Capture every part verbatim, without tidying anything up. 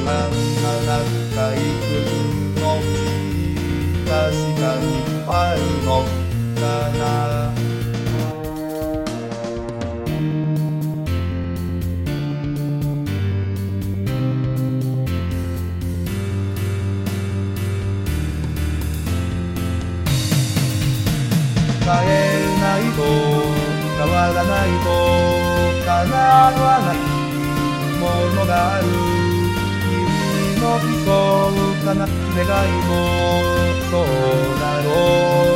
な中いくの確かにあるのかな。変えないと変わらないと叶わないものがある。君の理想かな願いもそうだろ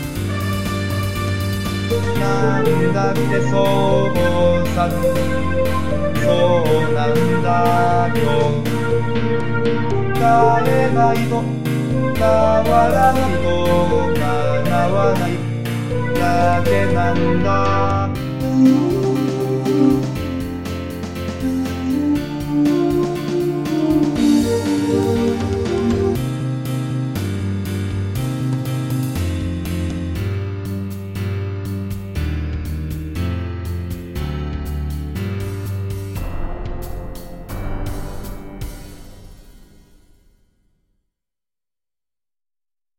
う。なんだってそうさそうなんだよ。変えないと変わらないと叶わないだけなんだ。